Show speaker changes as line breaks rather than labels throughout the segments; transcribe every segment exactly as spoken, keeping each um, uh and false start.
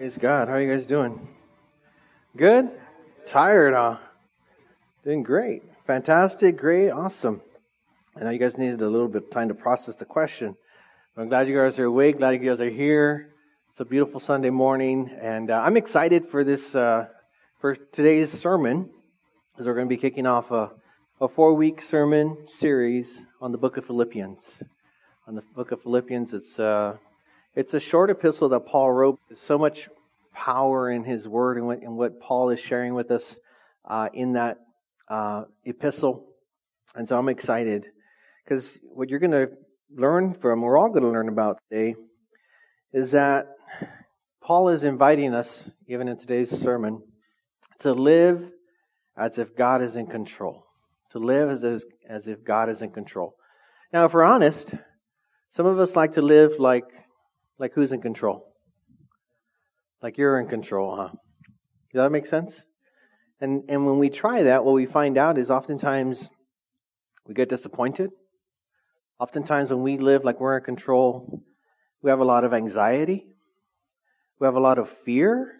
Praise God. How are you guys doing? Good? Tired, huh? Doing great. Fantastic, great, awesome. I know you guys needed a little bit of time to process the question. I'm glad you guys are awake, glad you guys are here. It's a beautiful Sunday morning, and uh, I'm excited for this, uh, for today's sermon, as we're going to be kicking off a, a four-week sermon series on the book of Philippians. On the book of Philippians, it's uh, it's a short epistle that Paul wrote. There's so much power in his word and what, and what Paul is sharing with us uh, in that uh, epistle. And so I'm excited because what you're going to learn from, we're all going to learn about today, is that Paul is inviting us, even in today's sermon, to live as if God is in control. To live as if, as if God is in control. Now, if we're honest, some of us like to live like like who's in control? Like you're in control, huh? Does that make sense? And and when we try that, what we find out is oftentimes we get disappointed. Oftentimes when we live like we're in control, we have a lot of anxiety. We have a lot of fear.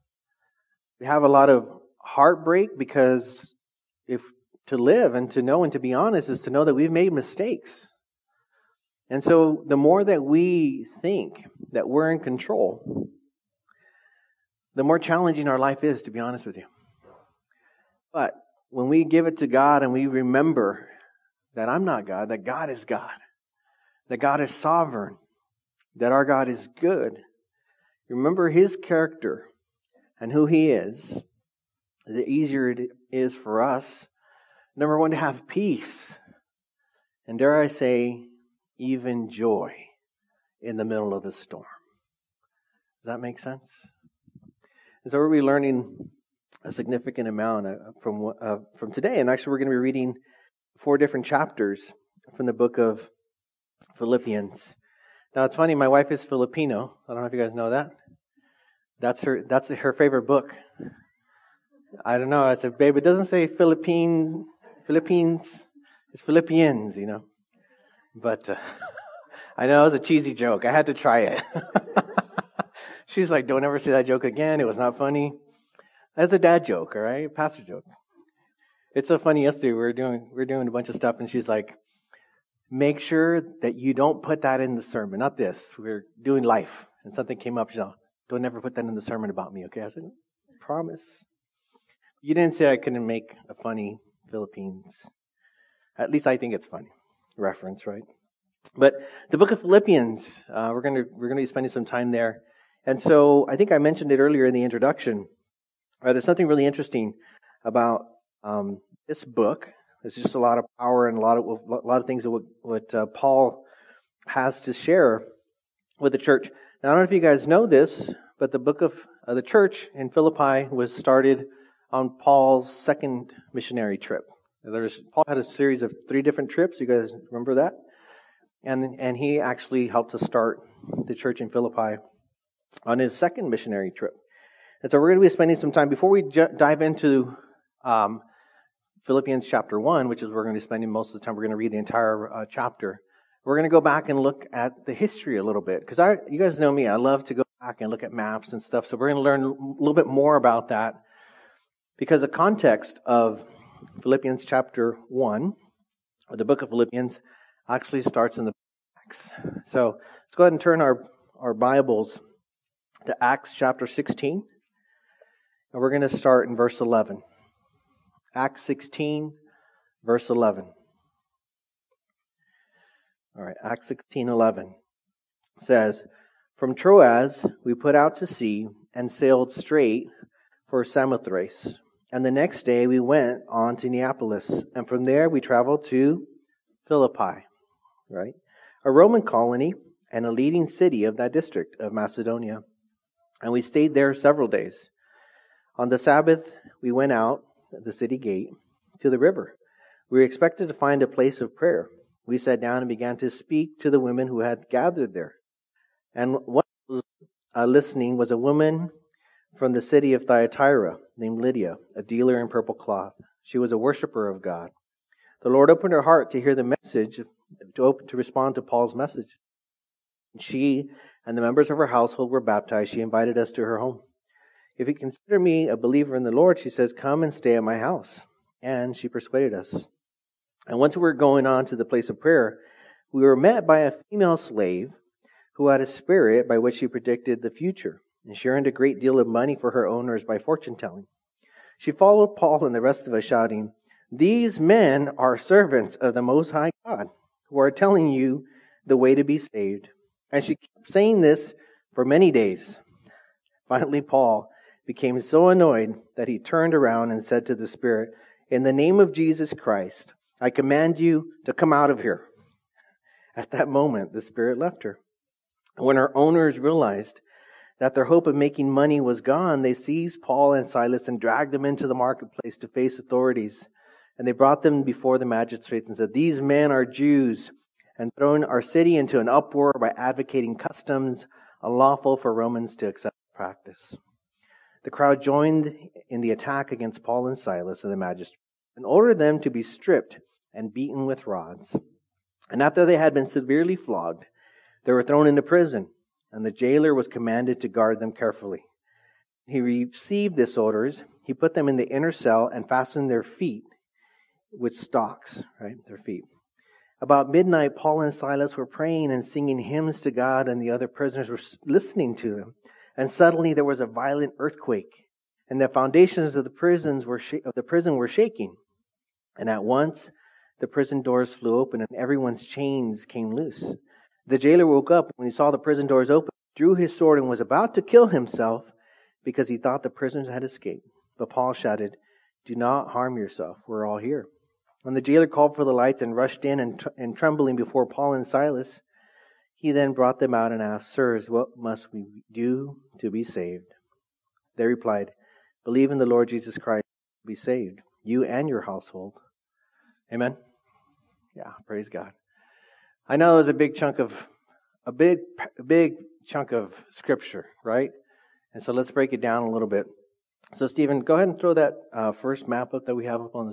We have a lot of heartbreak because if to live and to know and to be honest is to know that we've made mistakes. And so the more that we think that we're in control, the more challenging our life is, to be honest with you. But when we give it to God and we remember that I'm not God, that God is God, that God is sovereign, that our God is good, remember His character and who He is, the easier it is for us, number one, to have peace. And dare I say, even joy in the middle of the storm. Does that make sense? And so we're going to be learning a significant amount from uh, from today. And actually we're going to be reading four different chapters from the book of Philippians. Now it's funny, my wife is Filipino. I don't know if you guys know that. That's her that's her favorite book. I don't know. I said, babe, it doesn't say Philippine, Philippines. It's Philippians, you know. But uh, I know it was a cheesy joke. I had to try it. She's like, don't ever say that joke again. It was not funny. That's a dad joke, all right? Pastor joke. It's so funny. Yesterday we were doing we were doing a bunch of stuff, and she's like, make sure that you don't put that in the sermon. Not this. We we're doing life, and something came up. She's like, don't ever put that in the sermon about me, okay? I said, promise. You didn't say I couldn't make a funny Philippines. At least I think it's funny. Reference, right? But the book of Philippians, uh, we're going to we're going to be spending some time there. And so I think I mentioned it earlier in the introduction. Uh, there's something really interesting about um, this book. There's just a lot of power and a lot of a lot of things that what, what uh, Paul has to share with the church. Now I don't know if you guys know this, but the book of uh, the church in Philippi was started on Paul's second missionary trip. There's Paul had a series of three different trips. You guys remember that? And and he actually helped to start the church in Philippi on his second missionary trip. And so we're going to be spending some time, before we j- dive into um, Philippians chapter one, which is we're going to be spending most of the time, we're going to read the entire uh, chapter. We're going to go back and look at the history a little bit. Because I, you guys know me, I love to go back and look at maps and stuff. So we're going to learn a little bit more about that. Because the context of Philippians chapter one, or the book of Philippians, actually starts in the Acts. So let's go ahead and turn our, our Bibles to Acts chapter sixteen. And we're going to start in verse eleven. Acts sixteen, verse eleven. All right, Acts sixteen, eleven says, from Troas we put out to sea and sailed straight for Samothrace. And the next day we went on to Neapolis, and from there we traveled to Philippi, right? A Roman colony and a leading city of that district of Macedonia. And we stayed there several days. On the Sabbath we went out at the city gate to the river. We expected to find a place of prayer. We sat down and began to speak to the women who had gathered there. And one was uh, listening was a woman from the city of Thyatira, named Lydia, a dealer in purple cloth. She was a worshiper of God. The Lord opened her heart to hear the message, to open, to respond to Paul's message. She and the members of her household were baptized, she invited us to her home. If you consider me a believer in the Lord, she says, come and stay at my house. And she persuaded us. And once we were going on to the place of prayer, we were met by a female slave who had a spirit by which she predicted the future. And she earned a great deal of money for her owners by fortune telling. She followed Paul and the rest of us, shouting, these men are servants of the Most High God, who are telling you the way to be saved. And she kept saying this for many days. Finally, Paul became so annoyed that he turned around and said to the spirit, in the name of Jesus Christ, I command you to come out of here. At that moment, the spirit left her. When her owners realized that their hope of making money was gone, they seized Paul and Silas and dragged them into the marketplace to face authorities. And they brought them before the magistrates and said, these men are Jews and thrown our city into an uproar by advocating customs unlawful for Romans to accept practice. The crowd joined in the attack against Paul and Silas and the magistrates and ordered them to be stripped and beaten with rods. And after they had been severely flogged, they were thrown into prison, and the jailer was commanded to guard them carefully. He received these orders. He put them in the inner cell and fastened their feet with stocks, right? Their feet. About midnight, Paul and Silas were praying and singing hymns to God, and the other prisoners were listening to them. And suddenly there was a violent earthquake, and the foundations of the prisons were sh- of the prison were shaking. And at once the prison doors flew open, and everyone's chains came loose. The jailer woke up when he saw the prison doors open, drew his sword, and was about to kill himself because he thought the prisoners had escaped. But Paul shouted, do not harm yourself. We're all here. When the jailer called for the lights and rushed in and, tr- and trembling before Paul and Silas, he then brought them out and asked, sirs, what must we do to be saved? They replied, believe in the Lord Jesus Christ, be saved, you and your household. Amen? Yeah, praise God. I know it was a big chunk of, a big, big chunk of scripture, right? And so let's break it down a little bit. So Stephen, go ahead and throw that uh, first map up that we have up on this.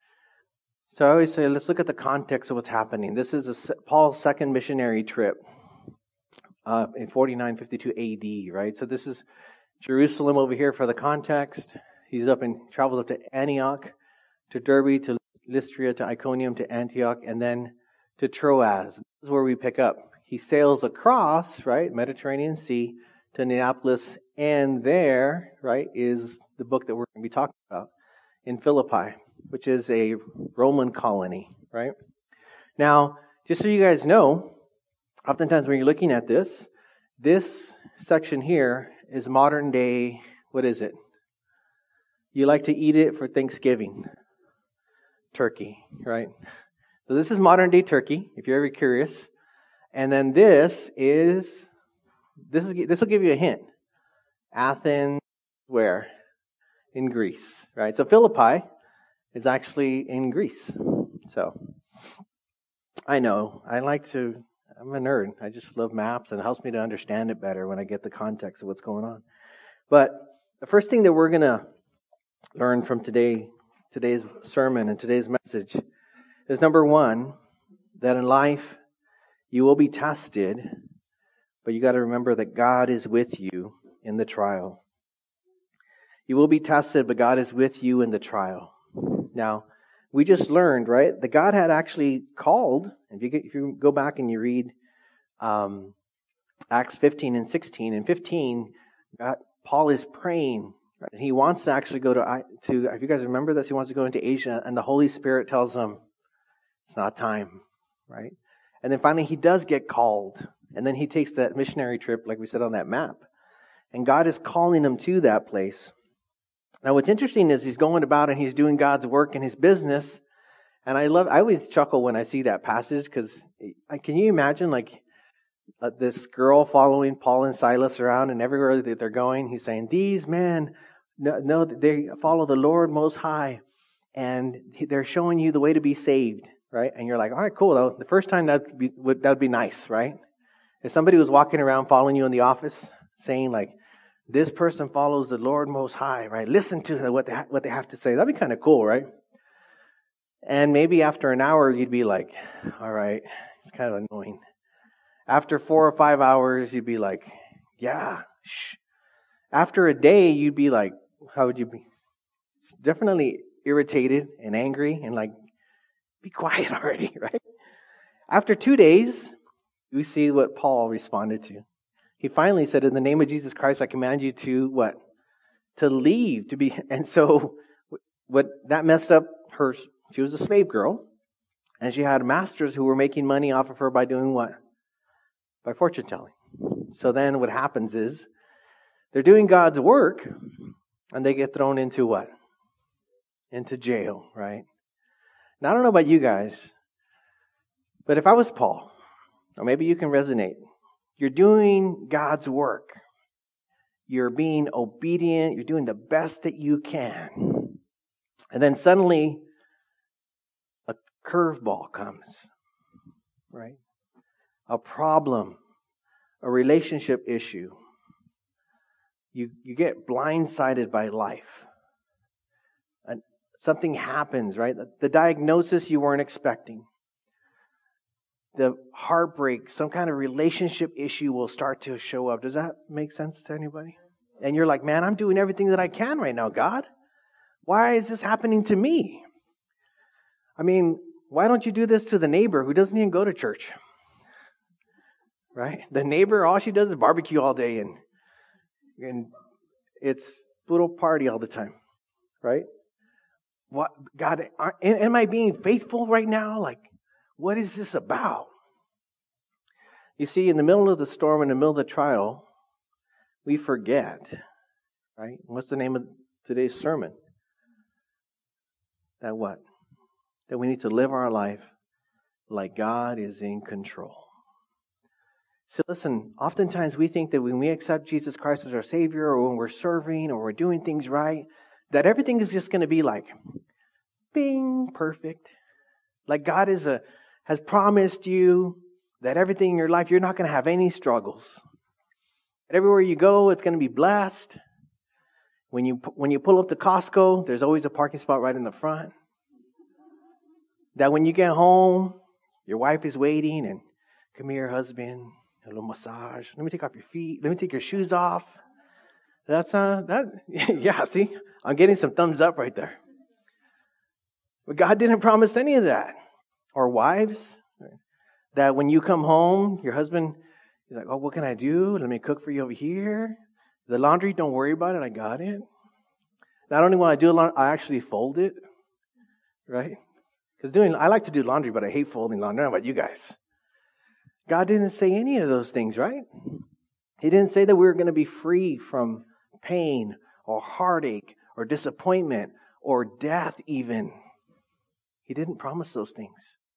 So I always say, let's look at the context of what's happening. This is a, Paul's second missionary trip uh, in forty-nine fifty-two A D, right? So this is Jerusalem over here for the context. He's up and travels up to Antioch, to Derbe, to Lystra, to Iconium, to Antioch, and then to Troas. This is where we pick up. He sails across, right, Mediterranean Sea to Neapolis, and there, right, is the book that we're going to be talking about in Philippi, which is a Roman colony, right? Now, just so you guys know, oftentimes when you're looking at this, this section here is modern day, what is it? You like to eat it for Thanksgiving. Turkey, right? So this is modern day Turkey, if you're ever curious. And then this is, this is this will give you a hint. Athens, where? In Greece, right? So Philippi is actually in Greece. So, I know, I like to, I'm a nerd. I just love maps, and it helps me to understand it better when I get the context of what's going on. But the first thing that we're going to learn from today, today's sermon and today's message is, number one, that in life you will be tested, but you got to remember that God is with you in the trial. You will be tested, but God is with you in the trial. Now, we just learned, right, that God had actually called, if you, get, if you go back and you read um, Acts fifteen and sixteen, in fifteen, God, Paul is praying. Right? He wants to actually go to, to, if you guys remember this, he wants to go into Asia, and the Holy Spirit tells him, it's not time, right? And then finally he does get called, and then he takes that missionary trip, like we said on that map. And God is calling him to that place. Now what's interesting is he's going about and he's doing God's work in his business. And I love, I always chuckle when I see that passage, because can you imagine like uh, this girl following Paul and Silas around, and everywhere that they're going, he's saying, these men know, know that they follow the Lord Most High, and they're showing you the way to be saved, right? And you're like, all right, cool. Though the first time that would be, would, that would be nice, right? If somebody was walking around following you in the office saying like, this person follows the Lord Most High, right? Listen to what they, ha- what they have to say. That'd be kind of cool, right? And maybe after an hour, you'd be like, all right, it's kind of annoying. After four or five hours, you'd be like, yeah, shh. After a day, you'd be like, how would you be? Definitely irritated and angry and like, be quiet already, right? After two days, we see what Paul responded to. He finally said, in the name of Jesus Christ, I command you to what? To leave, to be. And so what that messed up her. She was a slave girl, and she had masters who were making money off of her by doing what? By fortune telling. So then what happens is they're doing God's work, and they get thrown into what? Into jail, right? Now, I don't know about you guys, but if I was Paul, or maybe you can resonate, you're doing God's work. You're being obedient. You're doing the best that you can. And then suddenly, a curveball comes, right? A problem, a relationship issue. You, you get blindsided by life. And something happens, right? The, the diagnosis you weren't expecting. The heartbreak, some kind of relationship issue will start to show up. Does that make sense to anybody? And you're like, man, I'm doing everything that I can right now, God. Why is this happening to me? I mean, why don't you do this to the neighbor who doesn't even go to church? Right? The neighbor, all she does is barbecue all day and and it's little party all the time. Right? What, God, are, am I being faithful right now? Like, what is this about? You see, in the middle of the storm, in the middle of the trial, we forget, right? What's the name of today's sermon? That what? That we need to live our life like God is in control. So listen, oftentimes we think that when we accept Jesus Christ as our Savior, or when we're serving, or we're doing things right, that everything is just going to be like, bing, perfect. Like God is a has promised you that everything in your life, you're not going to have any struggles. And everywhere you go, it's going to be blessed. When you when you pull up to Costco, there's always a parking spot right in the front. That when you get home, your wife is waiting and, come here, husband, a little massage. Let me take off your feet. Let me take your shoes off. That's uh that yeah, see? I'm getting some thumbs up right there. But God didn't promise any of that. Or wives, that when you come home, your husband is like, oh, what can I do? Let me cook for you over here. The laundry, don't worry about it. I got it. Not only when I do laundry, I actually fold it. Right? Because doing, I like to do laundry, but I hate folding laundry. I don't know about you guys. God didn't say any of those things, right? He didn't say that we were going to be free from pain or heartache or disappointment or death even. He didn't promise those things.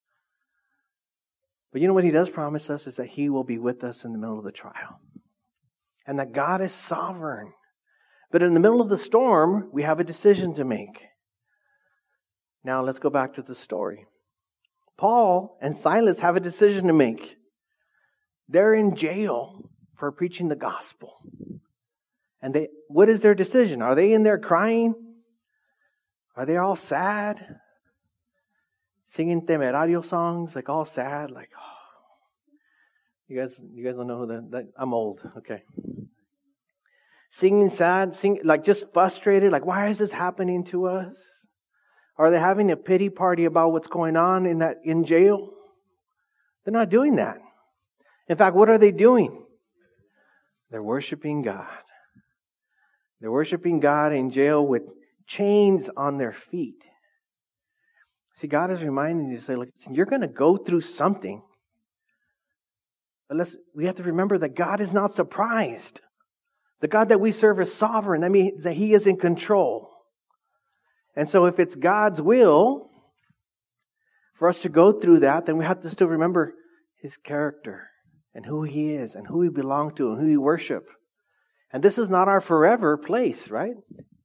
But you know what He does promise us is that He will be with us in the middle of the trial. And that God is sovereign. But in the middle of the storm, we have a decision to make. Now let's go back to the story. Paul and Silas have a decision to make. They're in jail for preaching the gospel. And they, what is their decision? Are they in there crying? Are they all sad? Singing Temerario songs, like all sad, like, oh. You guys, you guys don't know who that, that I'm old, okay. Singing sad, sing, like just frustrated, like, why is this happening to us? Are they having a pity party about what's going on in that in jail? They're not doing that. In fact, what are they doing? They're worshiping God. They're worshiping God in jail with chains on their feet. See, God is reminding you to say, listen, you're going to go through something. But let's, we have to remember that God is not surprised. The God that we serve is sovereign. That means that He is in control. And so if it's God's will for us to go through that, then we have to still remember His character and who He is and who we belong to and who we worship. And this is not our forever place, right?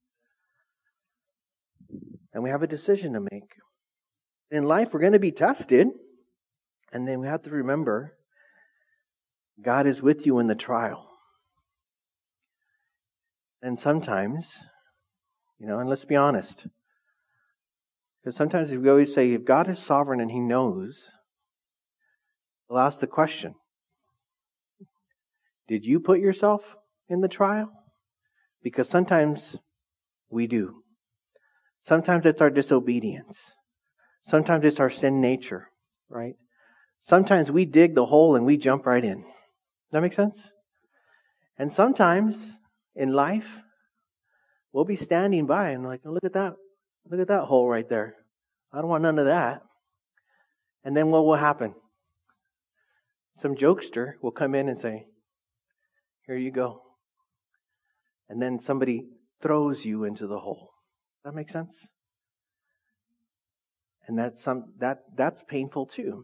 And we have a decision to make. In life, we're going to be tested. And then we have to remember, God is with you in the trial. And sometimes, you know, and let's be honest. Because sometimes we always say, if God is sovereign and He knows, we'll ask the question, Did you put yourself in the trial? Because sometimes we do. Sometimes it's our disobedience. Sometimes it's our sin nature, right? Sometimes we dig the hole and we jump right in. Does that make sense? And sometimes in life, we'll be standing by and like, oh, look at that. Look at that hole right there. I don't want none of that. And then what will happen? Some jokester will come in and say, here you go. And then somebody throws you into the hole. Does that make sense? And that's some that that's painful too.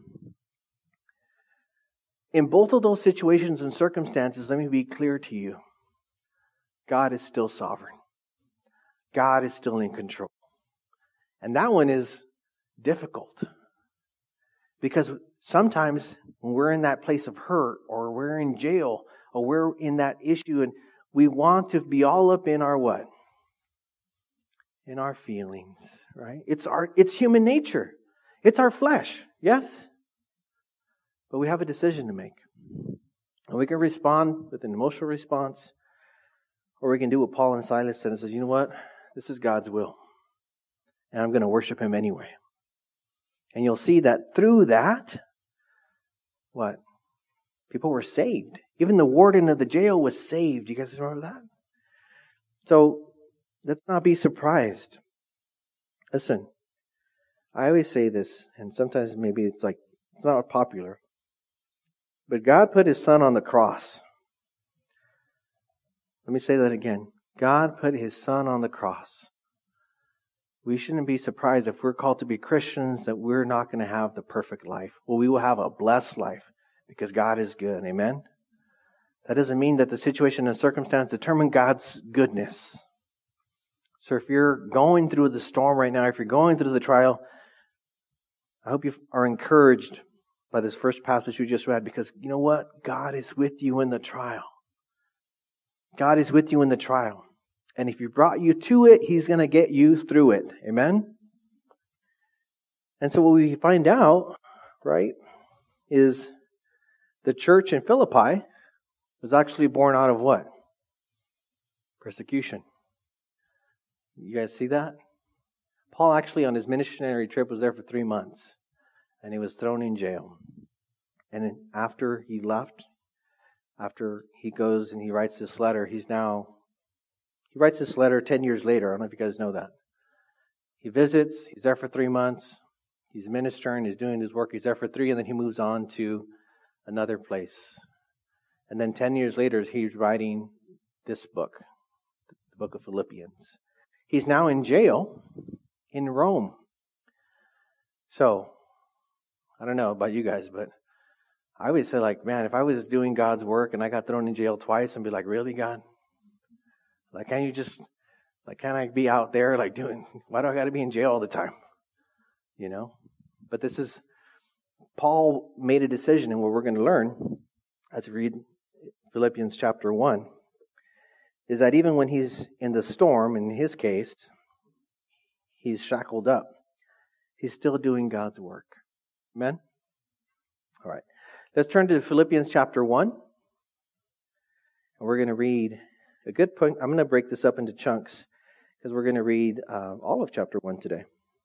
In both of those situations and circumstances, let me be clear to you. God is still sovereign. God is still in control. And that one is difficult. Because sometimes when we're in that place of hurt, or we're in jail, or we're in that issue, and we want to be all up in our what? In our feelings, right? It's our it's human nature. It's our flesh, yes? But we have a decision to make. And we can respond with an emotional response, or we can do what Paul and Silas said and says, you know what? This is God's will. And I'm going to worship Him anyway. And you'll see that through that, what? People were saved. Even the warden of the jail was saved. You guys remember that? So, let's not be surprised. Listen, I always say this, and sometimes maybe it's like, it's not popular. But God put His Son on the cross. Let me say that again. God put His Son on the cross. We shouldn't be surprised if we're called to be Christians that we're not going to have the perfect life. Well, we will have a blessed life because God is good. Amen? That doesn't mean that the situation and circumstance determine God's goodness. So if you're going through the storm right now, if you're going through the trial, I hope you are encouraged by this first passage we just read, because you know what? God is with you in the trial. God is with you in the trial. And if He brought you to it, He's going to get you through it. Amen? And so what we find out, right, is the church in Philippi was actually born out of what? Persecution. You guys see that? Paul actually on his missionary trip was there for three months. And he was thrown in jail. And after he left, after he goes and he writes this letter, he's now, he writes this letter ten years later. I don't know if you guys know that. He visits, he's there for three months. He's ministering, he's doing his work. He's there for three, and then he moves on to another place. And then ten years later, he's writing this book, the book of Philippians. He's now in jail in Rome. So, I don't know about you guys, but I always say like, man, if I was doing God's work and I got thrown in jail twice, I'd be like, really, God? Like, can't you just, like, can't I be out there like doing, why do I got to be in jail all the time? You know? But this is, Paul made a decision, and what we're going to learn as we read Philippians chapter one is that even when he's in the storm, in his case, he's shackled up. He's still doing God's work. Amen? All right. Let's turn to Philippians chapter one. And we're going to read a good point. I'm going to break this up into chunks because we're going to read uh, all of chapter one today.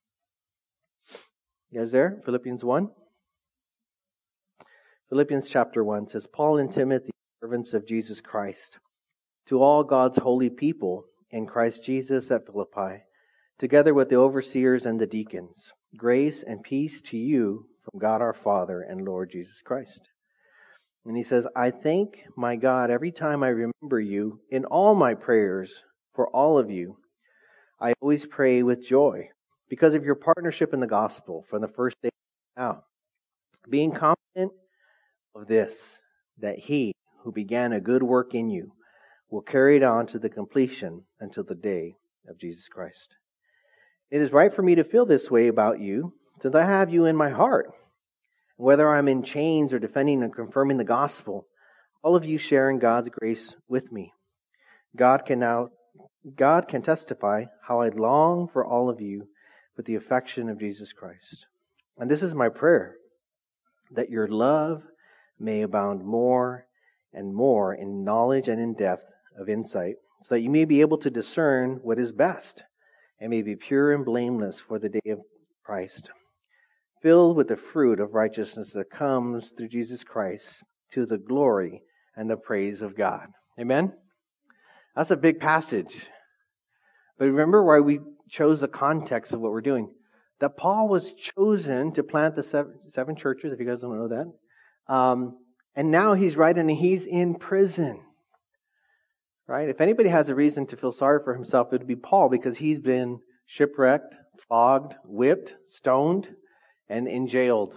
You guys there? Philippians one. Philippians chapter one says, Paul and Timothy, servants of Jesus Christ, to all God's holy people in Christ Jesus at Philippi, together with the overseers and the deacons, grace and peace to you from God our Father and Lord Jesus Christ. And he says, I thank my God every time I remember you in all my prayers for all of you. I always pray with joy because of your partnership in the gospel from the first day out, being confident of this, that He who began a good work in you will carry it on to the completion until the day of Jesus Christ. It is right for me to feel this way about you, since I have you in my heart. Whether I'm in chains or defending and confirming the gospel, all of you share in God's grace with me. God can now, God can testify how I long for all of you with the affection of Jesus Christ. And this is my prayer, that your love may abound more and more in knowledge and in depth of insight, so that you may be able to discern what is best, and may be pure and blameless for the day of Christ, filled with the fruit of righteousness that comes through Jesus Christ, to the glory and the praise of God. Amen? That's a big passage. But remember why we chose the context of what we're doing. That Paul was chosen to plant the seven, seven churches, if you guys don't know that. Um, and now he's writing and he's in prison. Right? If anybody has a reason to feel sorry for himself, it would be Paul, because he's been shipwrecked, flogged, whipped, stoned, and enjailed.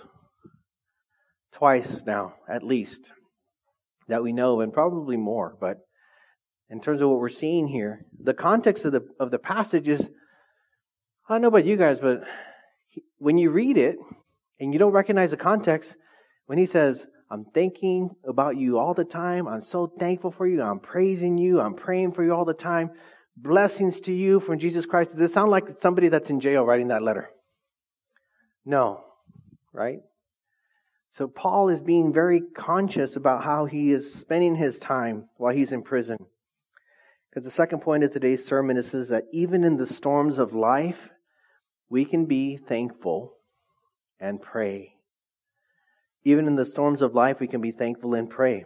Twice now, at least, that we know, and probably more. But in terms of what we're seeing here, the context of the of the passage is, I don't know about you guys, but when you read it and you don't recognize the context, when he says, I'm thinking about you all the time, I'm so thankful for you, I'm praising you, I'm praying for you all the time, blessings to you from Jesus Christ. Does it sound like somebody that's in jail writing that letter? No, right? So Paul is being very conscious about how he is spending his time while he's in prison. Because the second point of today's sermon is, is that even in the storms of life, we can be thankful and pray. Even in the storms of life, we can be thankful and pray.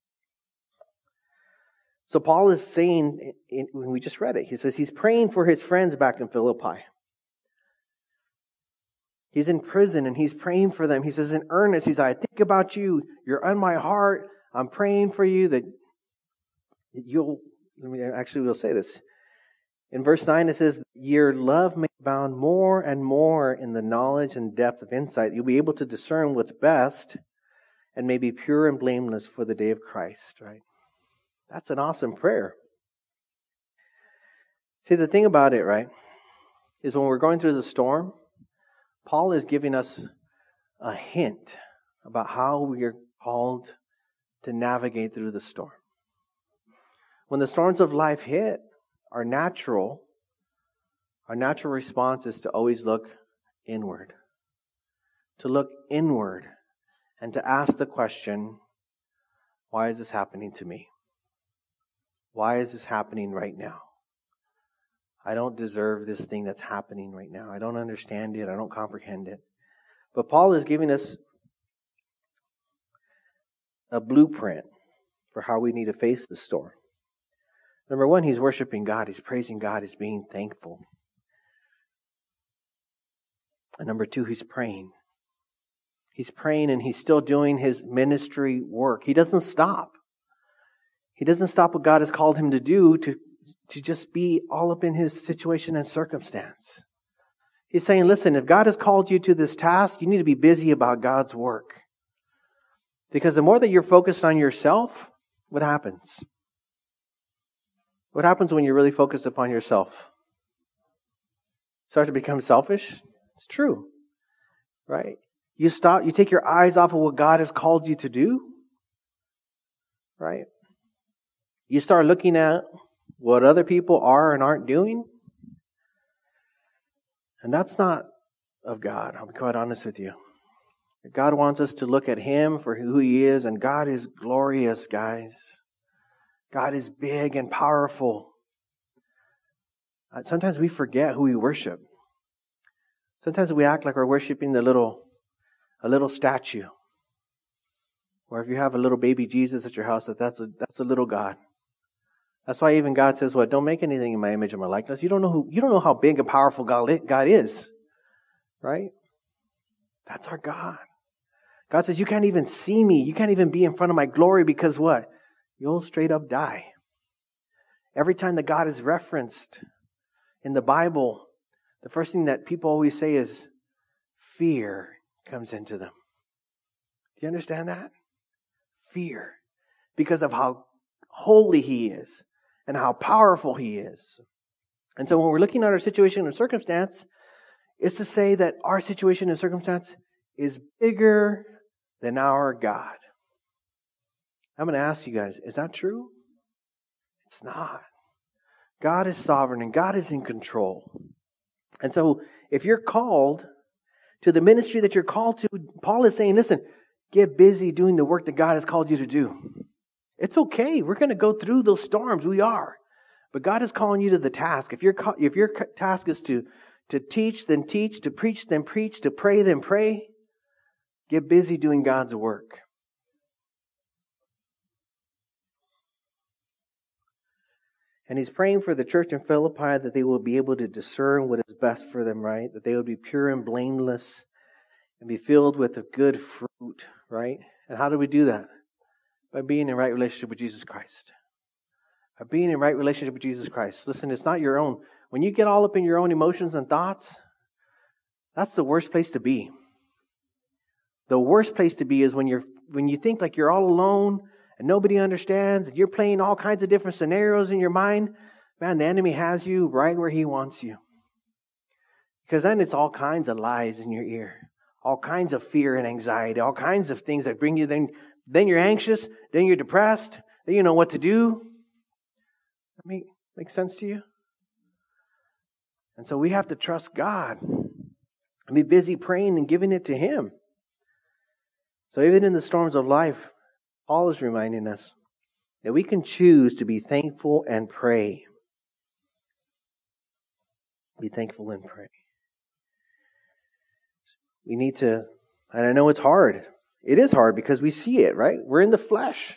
So Paul is saying, when we just read it, he says he's praying for his friends back in Philippi. He's in prison and he's praying for them. He says in earnest, he's like, I think about you. You're on my heart. I'm praying for you that you'll, let me actually we'll say this. In verse nine it says, your love may abound more and more in the knowledge and depth of insight. You'll be able to discern what's best and may be pure and blameless for the day of Christ, right? That's an awesome prayer. See, the thing about it, right, is when we're going through the storm, Paul is giving us a hint about how we are called to navigate through the storm. When the storms of life hit, our natural, our natural response is to always look inward. To look inward and to ask the question, why is this happening to me? Why is this happening right now? I don't deserve this thing that's happening right now. I don't understand it. I don't comprehend it. But Paul is giving us a blueprint for how we need to face the storm. Number one, he's worshiping God. He's praising God. He's being thankful. And number two, he's praying. He's praying and he's still doing his ministry work. He doesn't stop. He doesn't stop what God has called him to do to, to just be all up in his situation and circumstance. He's saying, listen, if God has called you to this task, you need to be busy about God's work. Because the more that you're focused on yourself, what happens? What happens when you're really focused upon yourself? Start to become selfish? It's true. Right? You stop, you take your eyes off of what God has called you to do. Right? You start looking at what other people are and aren't doing. And that's not of God. I'll be quite honest with you. God wants us to look at Him for who He is, and God is glorious, guys. God is big and powerful. Sometimes we forget who we worship. Sometimes we act like we're worshiping the little, a little statue. Or if you have a little baby Jesus at your house, that that's a, that's a little God. That's why even God says, "What? Don't make anything in my image or my likeness." You don't know who. You don't know how big and powerful God God is, right? That's our God. God says, "You can't even see me. You can't even be in front of my glory because what? You'll straight up die." Every time that God is referenced in the Bible, the first thing that people always say is fear comes into them. Do you understand that? Fear. Because of how holy He is and how powerful He is. And so when we're looking at our situation and circumstance, it's to say that our situation and circumstance is bigger than our God. I'm going to ask you guys, is that true? It's not. God is sovereign and God is in control. And so if you're called to the ministry that you're called to, Paul is saying, listen, get busy doing the work that God has called you to do. It's okay. We're going to go through those storms. We are. But God is calling you to the task. If your if your task is to, to teach, then teach, to preach, then preach, to pray, then pray, get busy doing God's work. And he's praying for the church in Philippi that they will be able to discern what is best for them, right? That they will be pure and blameless and be filled with a good fruit, right? And how do we do that? By being in right relationship with Jesus Christ. By being in right relationship with Jesus Christ. Listen, it's not your own. When you get all up in your own emotions and thoughts, that's the worst place to be. The worst place to be is when you're when you think like you're all alone and nobody understands, and you're playing all kinds of different scenarios in your mind. Man, the enemy has you right where he wants you. Because then it's all kinds of lies in your ear. All kinds of fear and anxiety. All kinds of things that bring you. Then, then you're anxious. Then you're depressed. Then you know what to do. That make, make sense to you? And so we have to trust God. And be busy praying and giving it to Him. So even in the storms of life, Paul is reminding us that we can choose to be thankful and pray. Be thankful and pray. We need to, and I know it's hard. It is hard because we see it, right? We're in the flesh.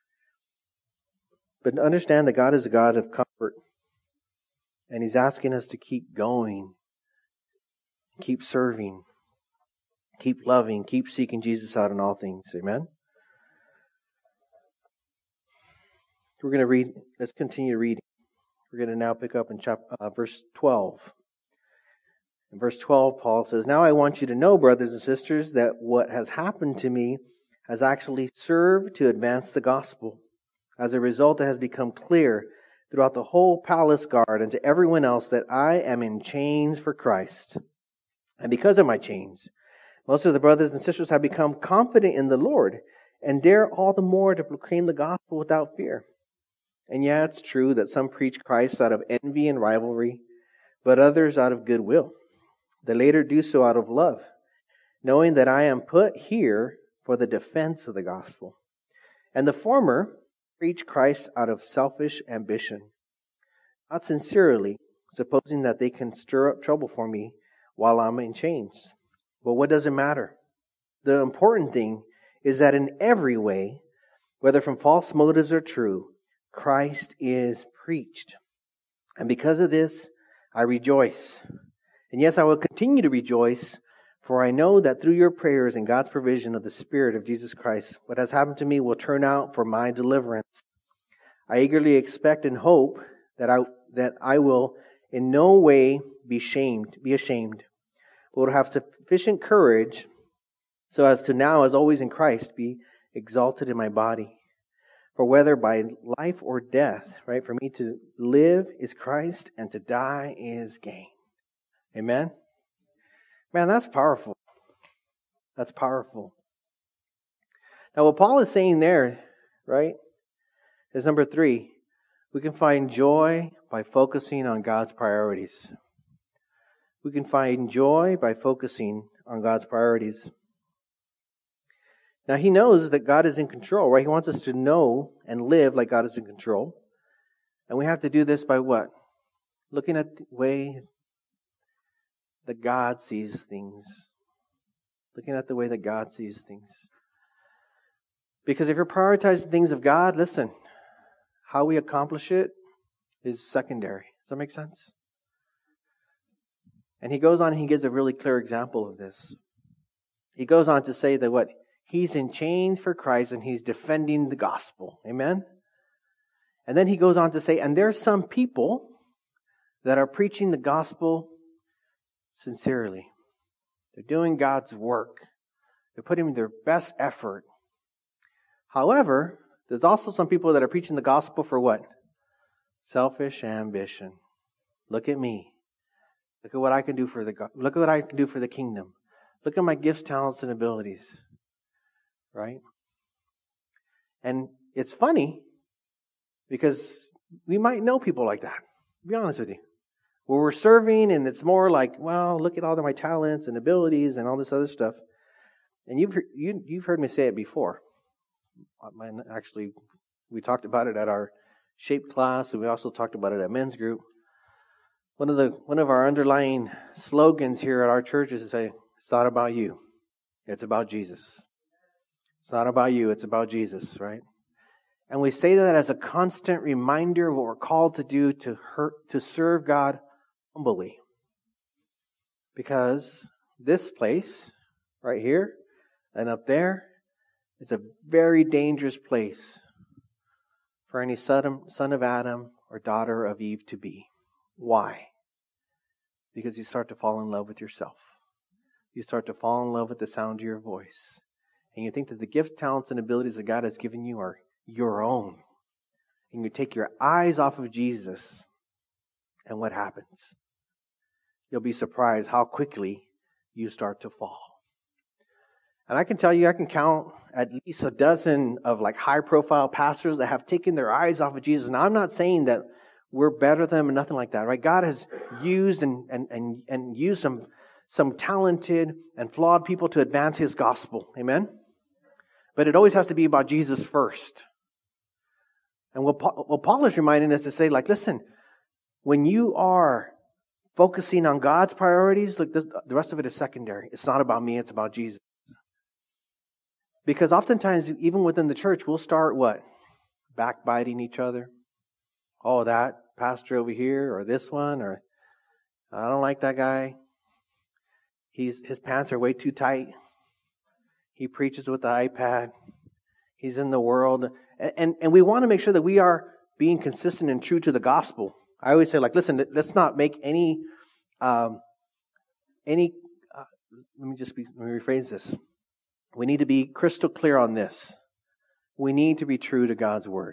But understand that God is a God of comfort. And He's asking us to keep going. Keep serving. Keep loving. Keep seeking Jesus out in all things. Amen? We're going to read, let's continue reading. We're going to now pick up in chapter, uh, verse twelve. In verse twelve, Paul says, "Now I want you to know, brothers and sisters, that what has happened to me has actually served to advance the gospel. As a result, it has become clear throughout the whole palace guard and to everyone else that I am in chains for Christ. And because of my chains, most of the brothers and sisters have become confident in the Lord and dare all the more to proclaim the gospel without fear. And yeah, it's true that some preach Christ out of envy and rivalry, but others out of goodwill. The later do so out of love, knowing that I am put here for the defense of the gospel. And the former preach Christ out of selfish ambition, not sincerely, supposing that they can stir up trouble for me while I'm in chains. But what does it matter? The important thing is that in every way, whether from false motives or true, Christ is preached. And because of this, I rejoice. And yes, I will continue to rejoice, for I know that through your prayers and God's provision of the Spirit of Jesus Christ, what has happened to me will turn out for my deliverance. I eagerly expect and hope that I that I will in no way be shamed, be ashamed, but will have sufficient courage so as to now, as always in Christ, be exalted in my body. For whether by life or death, right, for me to live is Christ and to die is gain." Amen? Man, that's powerful. That's powerful. Now, what Paul is saying there, right, is number three. We can find joy by focusing on God's priorities. We can find joy by focusing on God's priorities. Now, he knows that God is in control, right? He wants us to know and live like God is in control. And we have to do this by what? Looking at the way that God sees things. Looking at the way that God sees things. Because if you're prioritizing things of God, listen, how we accomplish it is secondary. Does that make sense? And he goes on and he gives a really clear example of this. He goes on to say that what? He's in chains for Christ and he's defending the gospel. Amen? And then he goes on to say, and there's some people that are preaching the gospel sincerely. They're doing God's work. They're putting their best effort. However, there's also some people that are preaching the gospel for what? Selfish ambition. Look at me. Look at what I can do for the look at what I can do for the kingdom. Look at my gifts, talents, and abilities. Right? And it's funny because we might know people like that. To be honest with you. Where we're serving and it's more like, well, look at all of my talents and abilities and all this other stuff. And you've you, you've heard me say it before. I might actually We talked about it at our shape class, and we also talked about it at men's group. One of the one of our underlying slogans here at our church is to say, it's not about you. It's about Jesus. It's not about you. It's about Jesus, right? And we say that as a constant reminder of what we're called to do to hurt, to serve God humbly. Because this place, right here and up there, is a very dangerous place for any son of Adam or daughter of Eve to be. Why? Because you start to fall in love with yourself. You start to fall in love with the sound of your voice. And you think that the gifts, talents, and abilities that God has given you are your own. And you take your eyes off of Jesus. And what happens? You'll be surprised how quickly you start to fall. And I can tell you, I can count at least a dozen of like high-profile pastors that have taken their eyes off of Jesus. And I'm not saying that we're better than them or nothing like that, right? God has used and and and, and used some, some talented and flawed people to advance His gospel. Amen? But it always has to be about Jesus first. And what Paul, what Paul is reminding us to say, like, listen, when you are focusing on God's priorities, look, this, the rest of it is secondary. It's not about me, it's about Jesus. Because oftentimes, even within the church, we'll start what? Backbiting each other. Oh, that pastor over here, or this one, or I don't like that guy. He's his pants are way too tight. He preaches with the iPad. He's in the world. And, and, and we want to make sure that we are being consistent and true to the gospel. I always say, like, listen, let's not make any, um, any, uh, let me just be, let me rephrase this. We need to be crystal clear on this. We need to be true to God's Word.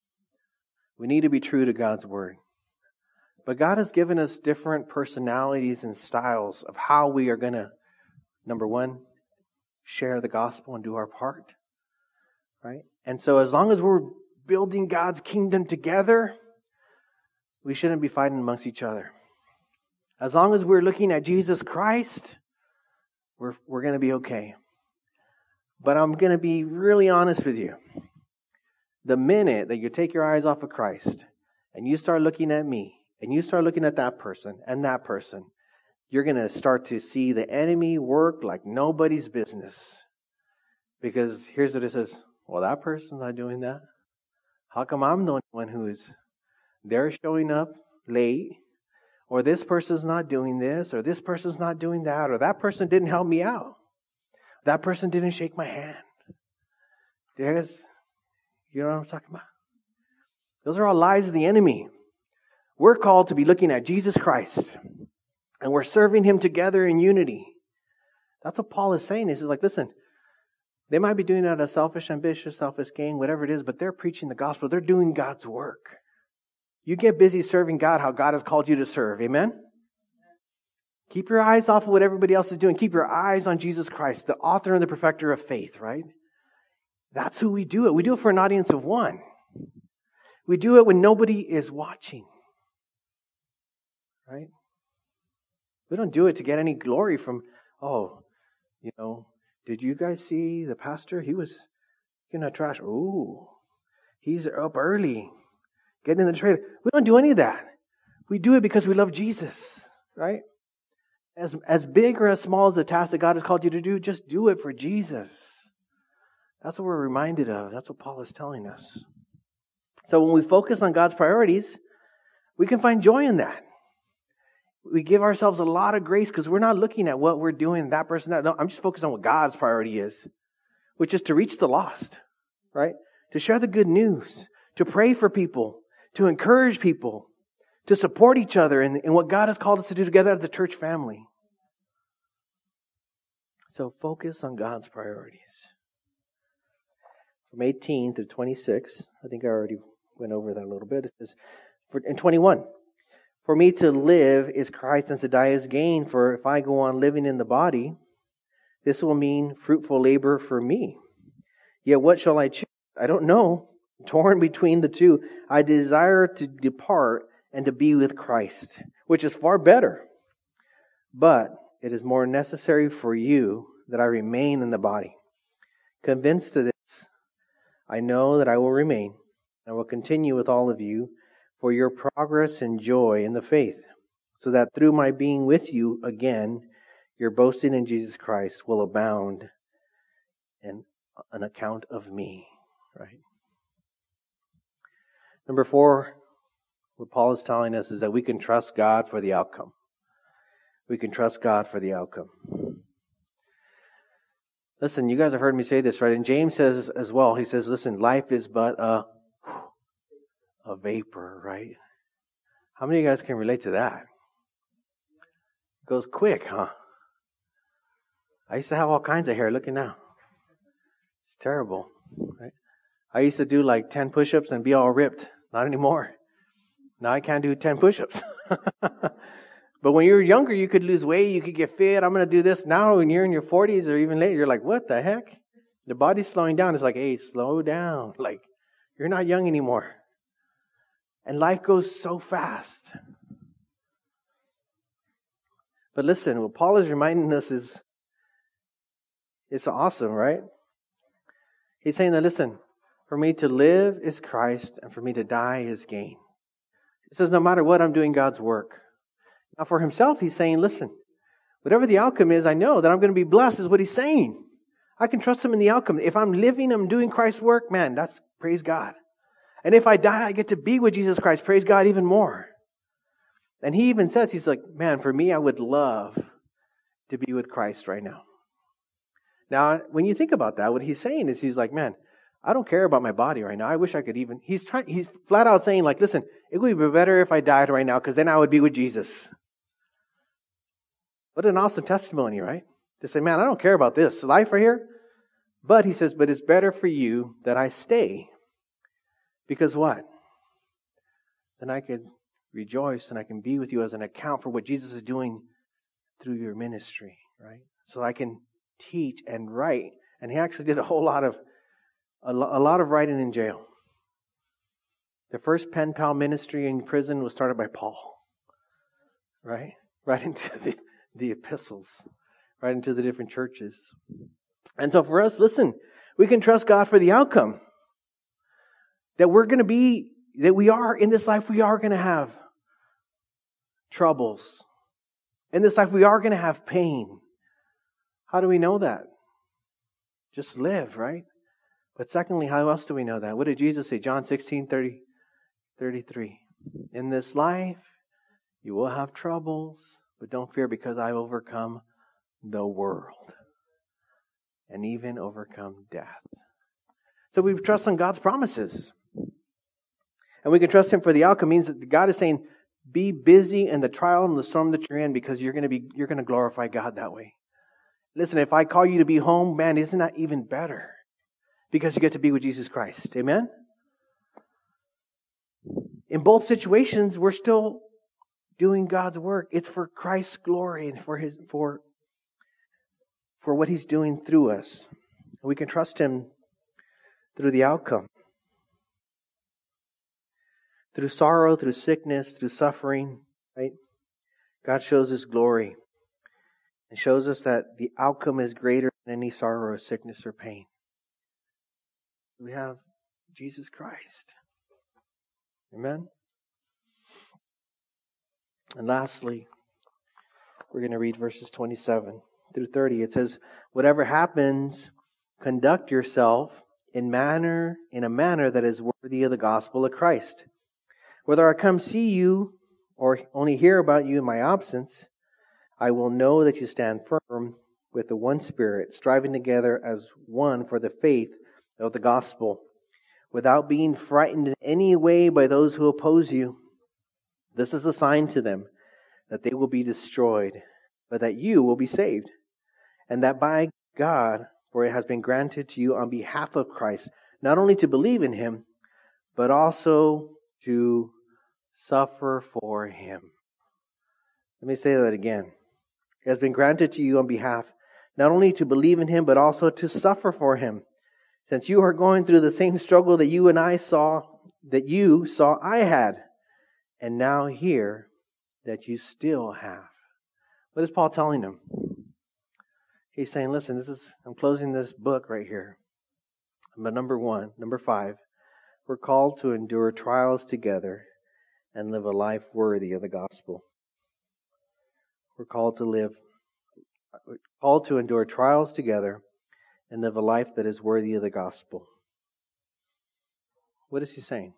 We need to be true to God's Word. But God has given us different personalities and styles of how we are going to, number one, share the gospel and do our part. Right? And so as long as we're building God's kingdom together, we shouldn't be fighting amongst each other. As long as we're looking at Jesus Christ, we're we're going to be okay. But I'm going to be really honest with you. The minute that you take your eyes off of Christ and you start looking at me and you start looking at that person and that person, you're going to start to see the enemy work like nobody's business. Because here's what it says. Well, that person's not doing that. How come I'm the one who is? They're showing up late. Or this person's not doing this. Or this person's not doing that. Or that person didn't help me out. That person didn't shake my hand. There's, you know what I'm talking about? Those are all lies of the enemy. We're called to be looking at Jesus Christ. And we're serving Him together in unity. That's what Paul is saying. He says, like, listen, they might be doing it out of selfish ambition, selfish gain, whatever it is, but they're preaching the gospel. They're doing God's work. You get busy serving God how God has called you to serve. Amen? Keep your eyes off of what everybody else is doing. Keep your eyes on Jesus Christ, the author and the perfecter of faith, right? That's who we do it. We do it for an audience of one. We do it when nobody is watching. Right? We don't do it to get any glory from, oh, you know, did you guys see the pastor? He was getting a trash. Ooh, he's up early, getting in the trailer. We don't do any of that. We do it because we love Jesus, right? As, as big or as small as the task that God has called you to do, just do it for Jesus. That's what we're reminded of. That's what Paul is telling us. So when we focus on God's priorities, we can find joy in that. We give ourselves a lot of grace because we're not looking at what we're doing, that person, that. No, I'm just focused on what God's priority is, which is to reach the lost, right? To share the good news, to pray for people, to encourage people, to support each other in, in what God has called us to do together as a church family. So focus on God's priorities. From eighteen to twenty-six, I think I already went over that a little bit. It says, in twenty-one, for me to live is Christ and to die is gain. For if I go on living in the body, this will mean fruitful labor for me. Yet what shall I choose? I don't know. Torn between the two, I desire to depart and to be with Christ, which is far better. But it is more necessary for you that I remain in the body. Convinced of this, I know that I will remain, I will continue with all of you for your progress and joy in the faith, so that through my being with you again, your boasting in Jesus Christ will abound in an account of me. Right? Number four, what Paul is telling us is that we can trust God for the outcome. We can trust God for the outcome. Listen, you guys have heard me say this, right? And James says as well, he says, listen, life is but a, a vapor, right? How many of you guys can relate to that? It goes quick, huh? I used to have all kinds of hair. Look at now. It's terrible, right? I used to do like ten push-ups and be all ripped. Not anymore. Now I can't do ten push-ups. But when you were younger, you could lose weight, you could get fit. I'm going to do this. Now when you're in your forties or even later, you're like, what the heck? The body's slowing down. It's like, hey, slow down. Like, you're not young anymore. And life goes so fast. But listen, what Paul is reminding us is, it's awesome, right? He's saying that, listen, for me to live is Christ, and for me to die is gain. He says, no matter what, I'm doing God's work. Now for himself, he's saying, listen, whatever the outcome is, I know that I'm going to be blessed, is what he's saying. I can trust him in the outcome. If I'm living, I'm doing Christ's work, man, that's praise God. And if I die, I get to be with Jesus Christ, praise God even more. And he even says, he's like, man, for me, I would love to be with Christ right now. Now, when you think about that, what he's saying is, he's like, man, I don't care about my body right now. I wish I could even, he's trying, he's flat out saying like, listen, it would be better if I died right now, because then I would be with Jesus. What an awesome testimony, right? To say, man, I don't care about this life right here. But he says, but it's better for you that I stay. Because what? Then I could rejoice and I can be with you as an account for what Jesus is doing through your ministry, right? So I can teach and write. And he actually did a whole lot of, a lot of writing in jail. The first pen pal ministry in prison was started by Paul. Right? Right into the, the epistles. Right into the different churches. And so for us, listen, we can trust God for the outcome. That we're going to be, that we are, in this life, we are going to have troubles. In this life, we are going to have pain. How do we know that? Just live, right? But secondly, how else do we know that? What did Jesus say? John sixteen, thirty, thirty-three. In this life, you will have troubles, but don't fear, because I've overcome the world. And even overcome death. So we trust on God's promises. And we can trust Him for the outcome. It means that God is saying, be busy in the trial and the storm that you're in, because you're going to be, you're going to glorify God that way. Listen, if I call you to be home, man, isn't that even better? Because you get to be with Jesus Christ. Amen? In both situations, we're still doing God's work. It's for Christ's glory and for His, for, for what He's doing through us. We can trust Him through the outcome. Through sorrow, through sickness, through suffering, right? God shows His glory and shows us that the outcome is greater than any sorrow or sickness or pain. We have Jesus Christ. Amen? And lastly, we're going to read verses twenty-seven through thirty. It says, whatever happens, conduct yourself in manner, in a manner that is worthy of the gospel of Christ. Whether I come see you or only hear about you in my absence, I will know that you stand firm with the one Spirit, striving together as one for the faith of the gospel, without being frightened in any way by those who oppose you. This is a sign to them that they will be destroyed, but that you will be saved, and that by God, for it has been granted to you on behalf of Christ, not only to believe in Him, but also to suffer for Him. Let me say that again. It has been granted to you on behalf, not only to believe in Him, but also to suffer for Him. Since you are going through the same struggle that you and I saw, that you saw I had, and now hear that you still have. What is Paul telling them? He's saying, listen, this is, I'm closing this book right here. But number one, number five, We're called to endure trials together and live a life worthy of the gospel. We're called to live, we're called to endure trials together and live a life that is worthy of the gospel. What is he saying?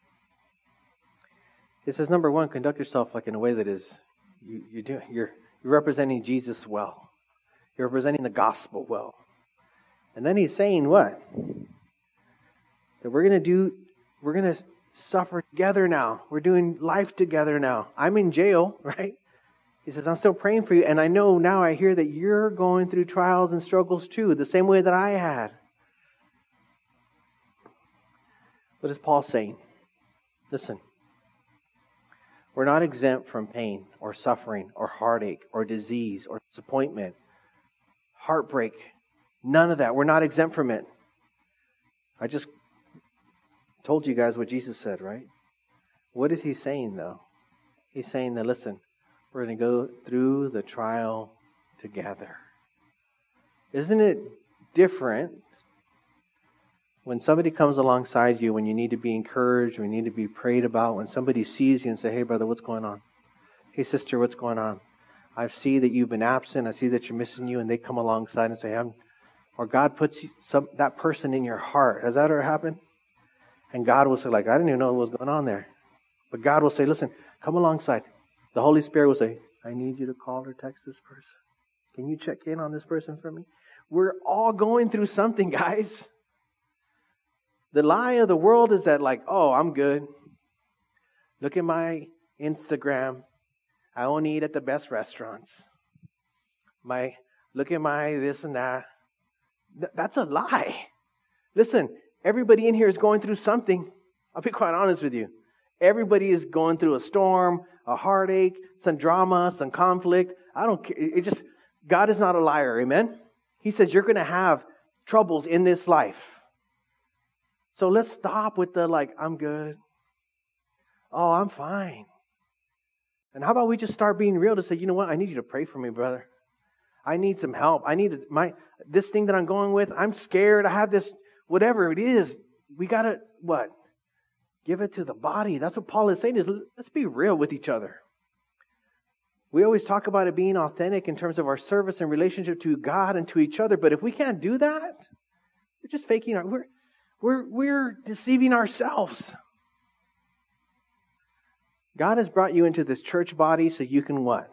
He says, number one, conduct yourself like in a way that is, you, you do, you're, you're representing Jesus well. You're representing the gospel well. And then he's saying what? That we're going to do, we're going to suffer together now. We're doing life together now. I'm in jail, right? He says, I'm still praying for you. And I know now, I hear that you're going through trials and struggles too, the same way that I had. What is Paul saying? Listen. We're not exempt from pain or suffering or heartache or disease or disappointment, heartbreak. None of that. We're not exempt from it. I just told you guys what Jesus said, right? What is he saying though? He's saying that, listen, we're going to go through the trial together. Isn't it different when somebody comes alongside you, when you need to be encouraged, when you need to be prayed about, when somebody sees you and say, hey brother, what's going on? Hey sister, what's going on? I see that you've been absent. I see that you're missing you. And they come alongside and say, I'm, or God puts some, that person in your heart. Has that ever happened? And God will say, like, I didn't even know what was going on there. But God will say, listen, come alongside. The Holy Spirit will say, I need you to call or text this person. Can you check in on this person for me? We're all going through something, guys. The lie of the world is that, like, oh, I'm good. Look at my Instagram. I only eat at the best restaurants. My, look at my this and that. Th- that's a lie. Listen, everybody in here is going through something. I'll be quite honest with you. Everybody is going through a storm, a heartache, some drama, some conflict. I don't care. It just, God is not a liar. Amen? He says you're going to have troubles in this life. So let's stop with the like, I'm good. Oh, I'm fine. And how about we just start being real to say, you know what? I need you to pray for me, brother. I need some help. I need my this thing that I'm going with. I'm scared. I have this, whatever it is. We got to, what? Give it to the body. That's what Paul is saying is, let's be real with each other. We always talk about it being authentic in terms of our service and relationship to God and to each other. But if we can't do that, we're just faking our, we're, We're, we're deceiving ourselves. God has brought you into this church body so you can what?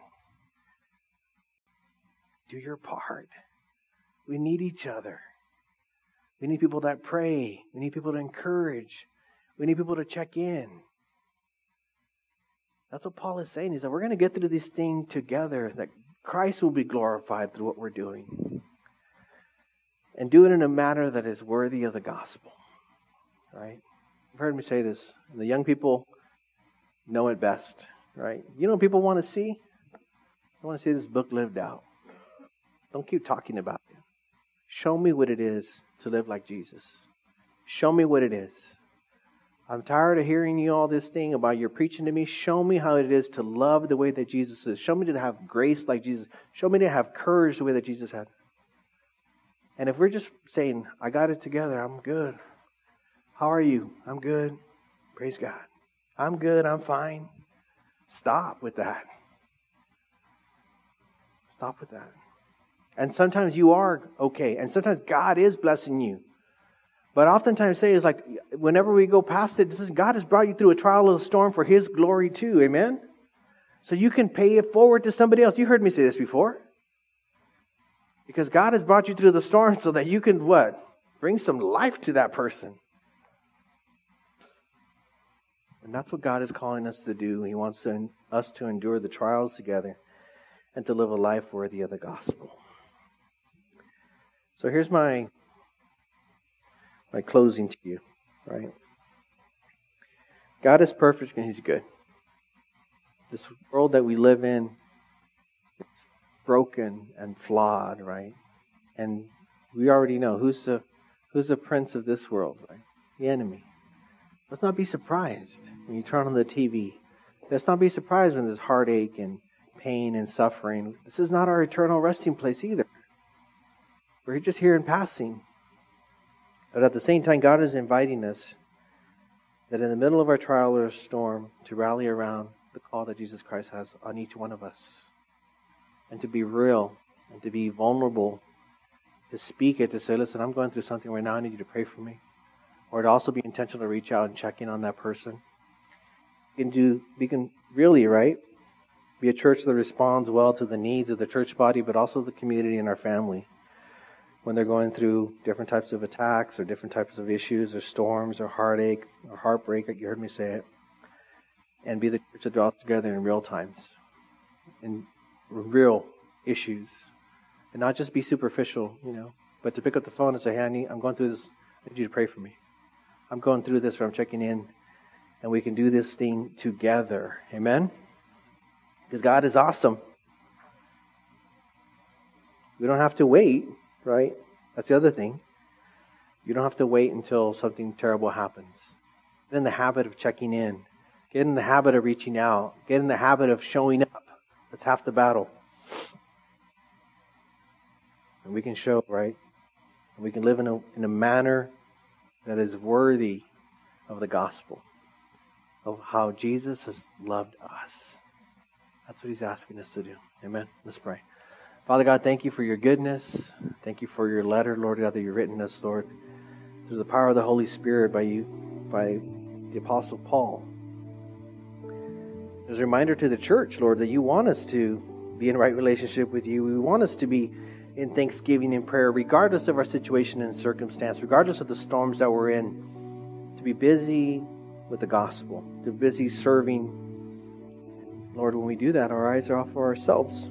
Do your part. We need each other. We need people that pray. We need people to encourage. We need people to check in. That's what Paul is saying. He said, we're going to get through this thing together, that Christ will be glorified through what we're doing. And do it in a manner that is worthy of the gospel. Right? You've heard me say this. The young people know it best. Right? You know what people want to see? They want to see this book lived out. Don't keep talking about it. Show me what it is to live like Jesus. Show me what it is. I'm tired of hearing you all this thing about you're preaching to me. Show me how it is to love the way that Jesus is. Show me to have grace like Jesus. Show me to have courage the way that Jesus had. And if we're just saying, I got it together, I'm good. How are you? I'm good. Praise God. I'm good. I'm fine. Stop with that. Stop with that. And sometimes you are okay. And sometimes God is blessing you. But oftentimes say is like, whenever we go past it, this is, God has brought you through a trial or a storm for His glory too. Amen? So you can pay it forward to somebody else. You heard me say this before. Because God has brought you through the storm so that you can what? Bring some life to that person. And that's what God is calling us to do. He wants to, us to endure the trials together and to live a life worthy of the gospel. So here's my my closing to you, right? God is perfect and He's good. This world that we live in, it's broken and flawed, right? And we already know who's the who's the prince of this world, right? The enemy. Let's not be surprised when you turn on the T V. Let's not be surprised when there's heartache and pain and suffering. This is not our eternal resting place either. We're just here in passing. But at the same time, God is inviting us that in the middle of our trial or storm, to rally around the call that Jesus Christ has on each one of us. And to be real and to be vulnerable, to speak it, to say, listen, I'm going through something right now, I need you to pray for me. Or to also be intentional to reach out and check in on that person. We can do, we can really, right, be a church that responds well to the needs of the church body, but also the community and our family when they're going through different types of attacks or different types of issues or storms or heartache or heartbreak, like you heard me say it, and be the church that draws together in real times, in real issues, and not just be superficial, you know, but to pick up the phone and say, hey, I need, I'm going through this, I need you to pray for me. I'm going through this, or I'm checking in, and we can do this thing together. Amen? Because God is awesome. We don't have to wait, right? That's the other thing. You don't have to wait until something terrible happens. Get in the habit of checking in. Get in the habit of reaching out. Get in the habit of showing up. That's half the battle. And we can show, right? And we can live in a, in a manner that is worthy of the gospel, of how Jesus has loved us. That's what He's asking us to do. Amen. Let's pray. Father God, thank you for your goodness. Thank you for your letter, Lord God, that you've written us, Lord, through the power of the Holy Spirit by you, by the Apostle Paul. There's a reminder to the church, Lord, that you want us to be in right relationship with you. We want us to be in thanksgiving and prayer, regardless of our situation and circumstance, regardless of the storms that we're in, to be busy with the gospel, to be busy serving. Lord, when we do that, our eyes are off for ourselves.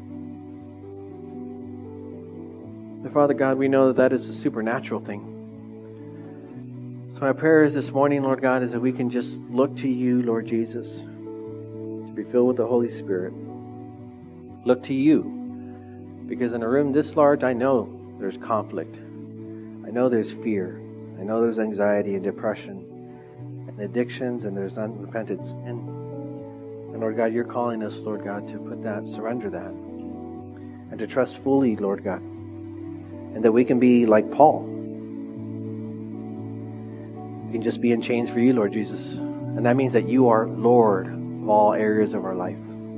But Father God, we know that that is a supernatural thing. So my prayer is this morning, Lord God, is that we can just look to you, Lord Jesus, to be filled with the Holy Spirit. Look to you. Because in a room this large, I know there's conflict. I know there's fear. I know there's anxiety and depression and addictions, and there's unrepented sin. And Lord God, you're calling us, Lord God, to put that, surrender that, and to trust fully, Lord God. And that we can be like Paul. We can just be in chains for you, Lord Jesus. And that means that you are Lord of all areas of our life.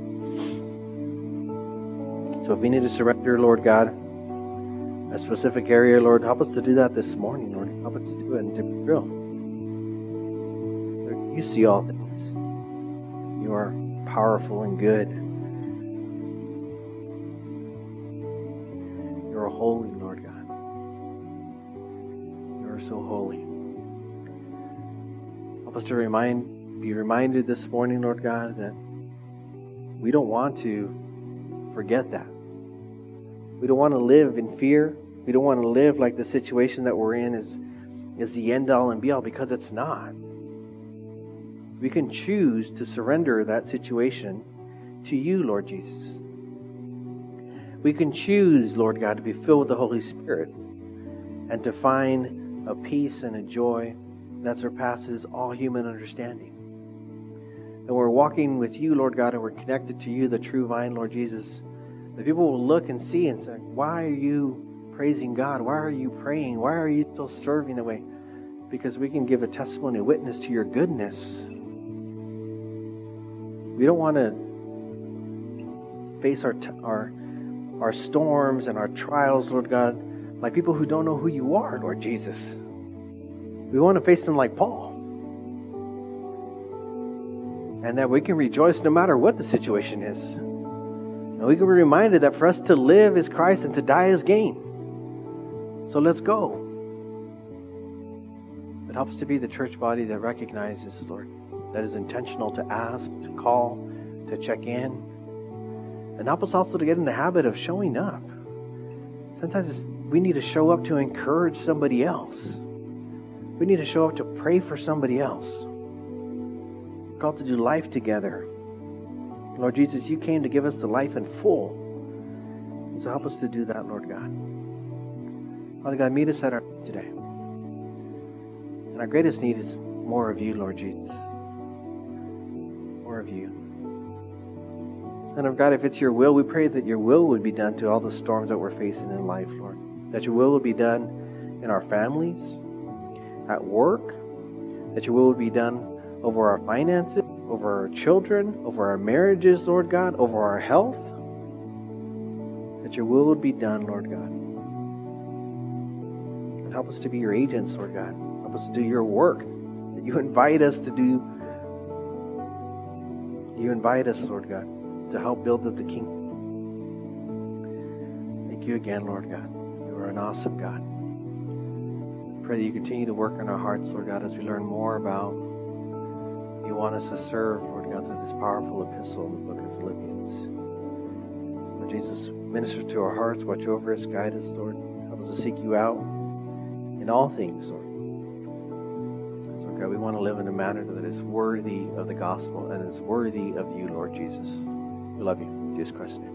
So if we need to surrender, Lord God, a specific area, Lord, help us to do that this morning, Lord. Help us to do it and to be real. Lord, you see all things. You are powerful and good. You are holy, Lord God. You are so holy. Help us to remind, be reminded this morning, Lord God, that we don't want to forget that. We don't want to live in fear. We don't want to live like the situation that we're in is, is the end all and be all, because it's not. We can choose to surrender that situation to you, Lord Jesus. We can choose, Lord God, to be filled with the Holy Spirit and to find a peace and a joy that surpasses all human understanding. And we're walking with you, Lord God, and we're connected to you, the true vine, Lord Jesus. The people will look and see and say, why are you praising God? Why are you praying? Why are you still serving the way? Because we can give a testimony, a witness to your goodness. We don't want to face our, t- our, our storms and our trials, Lord God, like people who don't know who you are, Lord Jesus. We want to face them like Paul. And that we can rejoice no matter what the situation is. And we can be reminded that for us to live is Christ and to die is gain. So let's go. It helps to be the church body that recognizes, Lord, that is intentional to ask, to call, to check in. And help us also to get in the habit of showing up. Sometimes we need to show up to encourage somebody else. We need to show up to pray for somebody else. We're called to do life together. Lord Jesus, you came to give us the life in full. So help us to do that, Lord God. Father God, meet us at our need today. And our greatest need is more of you, Lord Jesus. More of you. And of God, if it's your will, we pray that your will would be done to all the storms that we're facing in life, Lord. That your will would be done in our families, at work. That your will would be done over our finances, over our children, over our marriages, Lord God, over our health. That your will would be done, Lord God. And help us to be your agents, Lord God. Help us to do your work that you invite us to do. You invite us, Lord God, to help build up the kingdom. Thank you again, Lord God. You are an awesome God. Pray that you continue to work in our hearts, Lord God, as we learn more about you want us to serve, Lord God, through this powerful epistle in the book of Philippians. Lord Jesus, minister to our hearts, watch over us, guide us, Lord. Help us to seek you out in all things, Lord. So, God, we want to live in a manner that is worthy of the gospel and is worthy of you, Lord Jesus. We love you. In Jesus Christ's name.